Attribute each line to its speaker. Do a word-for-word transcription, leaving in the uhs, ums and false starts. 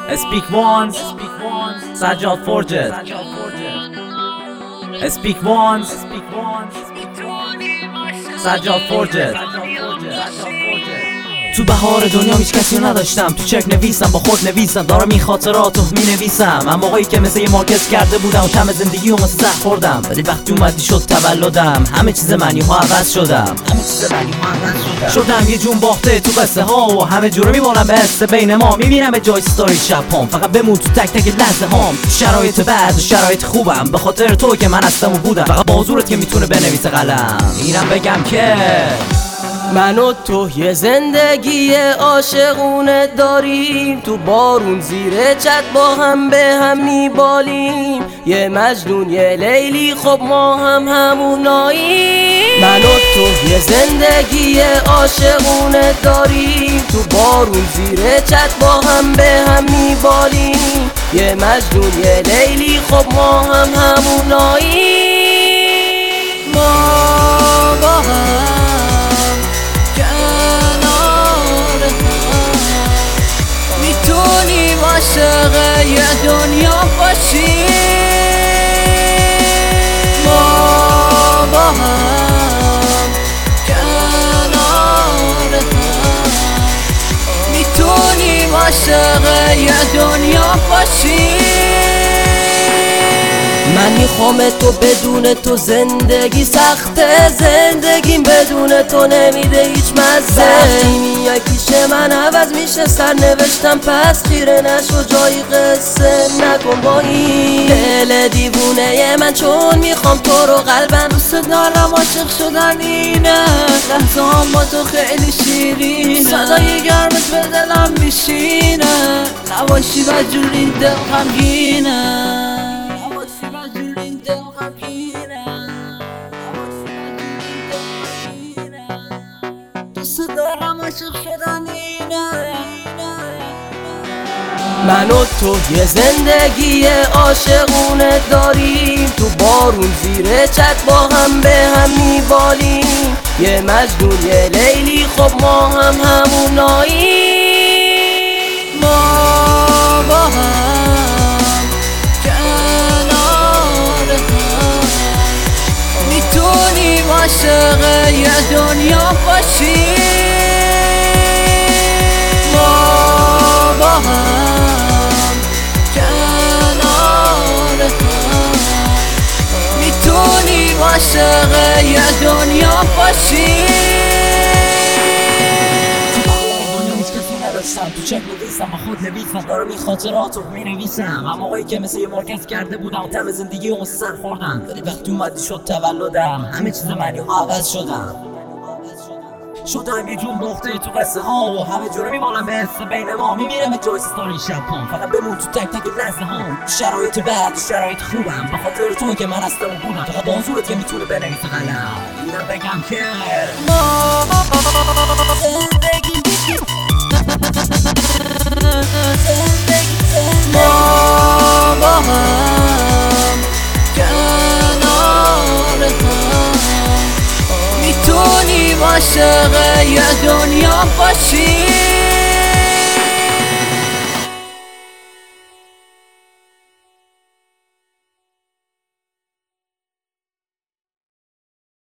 Speaker 1: Speak once, سجاد فرجت. Speak once, سجاد فرجت. تو بهار دنیا هیچ کسی نداشتم، تو چک نویسم با خود نویسم، دارم این خاطراتو می نویسم. من موقعی که مثل یه مارکت کرده بودم و تم زندگی و مثل زهر خوردم، ولی وقتی اومدی شد تولدم، همه چیز منی ها عوض شدم. همه چیز منی ها عوض شدم شدم یه جون باخته تو قصه ها و همه جوره میمونم به حس بین ما. میبینم به جای ستوری شبام، فقط بمون تو تک تک لحظه هام. شرایط بد و شرایط خوبم، به خاطر تو که من هستم و بودم. فقط با حضورت که میتونه بنویسه قلم. میرم بگم که
Speaker 2: من و تو یه زندگی عاشقونه داریم، تو بارون زیر چت با هم به هم میبالیم. یه مجنون یه لیلی خب ما هم هموناییم. من و تو یه زندگی عاشقونه داریم، تو بارون زیر چت با هم به هم میبالیم. یه مجنون یه لیلی خب ما هم هموناییم. ما با هم میتونیم عاشق یه دنیا باشیم. ما با هم کنار هم میتونیم عاشق یه دنیا باشیم. من میخوام تو، بدون تو زندگی سخته، زندگیم بدون تو نمیده هیچ مزه. وقتی میای پیش من عوض میشه سرنوشتم، پس خیره نشو جایی قصه نکن با این دل دیوونه من، چون میخوام تو رو قلبم دوست دارم. عاشق شدن اینه، لحظه هم با تو خیلی شیرینه، صدای گرمت به دلم میشینه. نباشی بدجوری دل غمگینه، عاشق شدن اینه. من و تو یه زندگی عاشقونه داریم، تو بارون زیر چت با هم به هم میبالیم. یه مجنون یه لیلی خب ما هم هموناییم. ما با هم کنار هم میتونیم عاشق یه دنیا باشیم. عاشق یه دنیا باشیم.
Speaker 1: تو چک نویسم با خود نویسم، دارم این خاطراتو می نویسم. من موقعی که مثل یه مارکت کرده بودم و تم زندگی و مثل سر خوردم، ولی وقتی اومدی شد تولدم، همه چیز منی ها عوض شدم. شدم یه جون باخته تو قصه ها و همه جوره میمالم به حس بین ما. میمیرم جای ستوری شبام، فقط بمون تو تک تک لحظه هام. شرایط بد و شرایط خوبم، به خاطر تو که من هستم و بودم. فقط با حضورت که میتونه بنویسه قلم. میرم بگم که ما زندگی
Speaker 2: ما با هم کنار هم میتونیم عاشق یه دنیا باشیم.